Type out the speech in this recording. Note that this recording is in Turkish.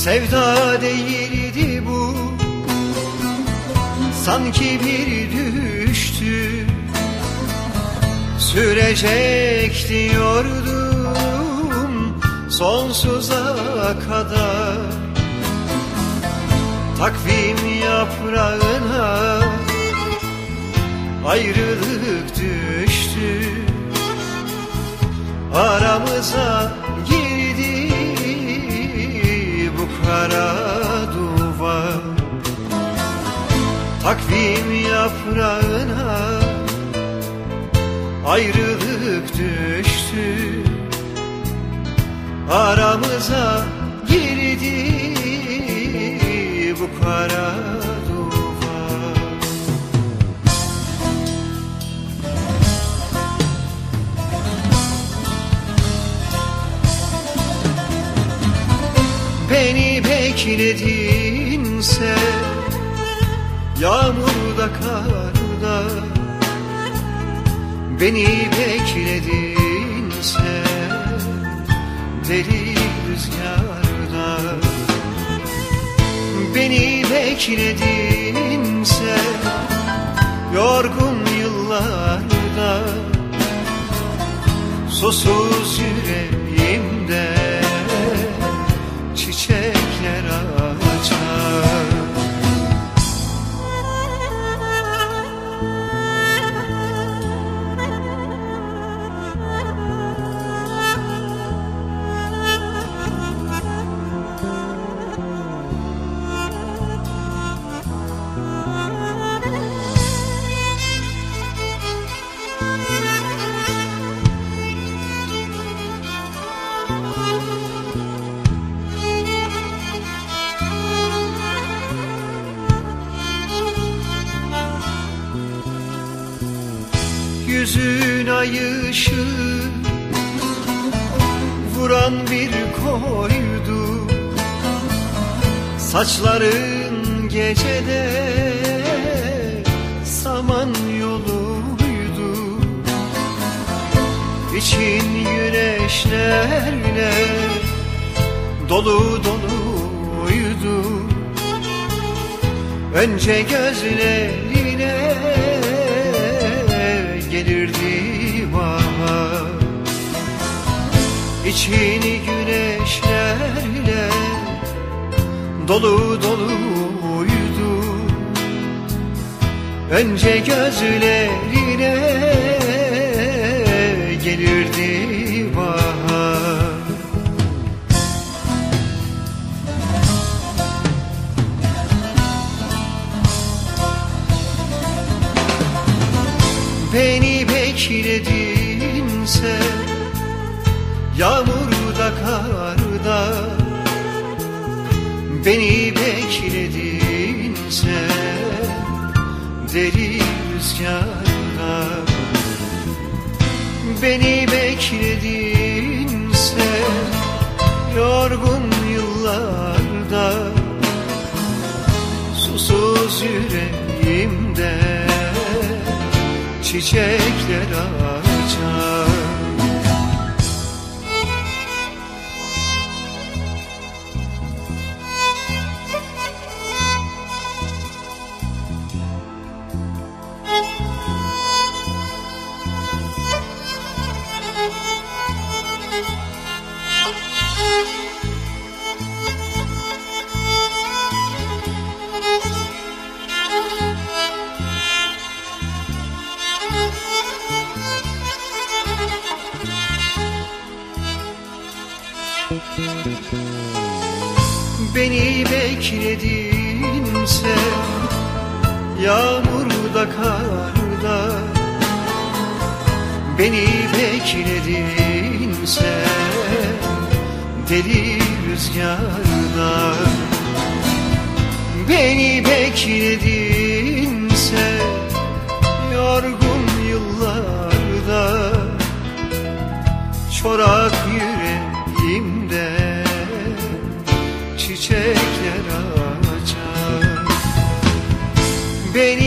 Sevda değildi bu, sanki bir düştü. Sürecek diyordum sonsuza kadar. Takvim yaprağına ayrılık düştü. Aramıza girdi bu kara duvar. Takvim yaprağına ayrılık düştü. Aramıza girdi bu kara duvar. Beni bekledinse yağmurda karda, beni bekledinse deli rüzgarda. Beni bekledinse yorgun yıllarda, susuz yüreğimde çiçekler açar. Yüzün ay ışığı vuran bir koydu. Saçların gecede saman yoluydu. İçin güneşlerle dolu doluydu. Önce gözlerine gelirdi bahar. İçini güneşlerle dolu doluydu. Önce gözlerine gelirdi bahar. Beni bekledinse yağmurda karda, beni bekledinse deli rüzgarda. Beni bekledinse yorgun yıllarda, susuz yüreğimde çiçekler açar. Beni bekledinse yağmurda karda, beni bekledinse deli rüzgarda. Beni bekledinse yorgun yıllarda, çorak yüreğimde çiçekler açar. Beni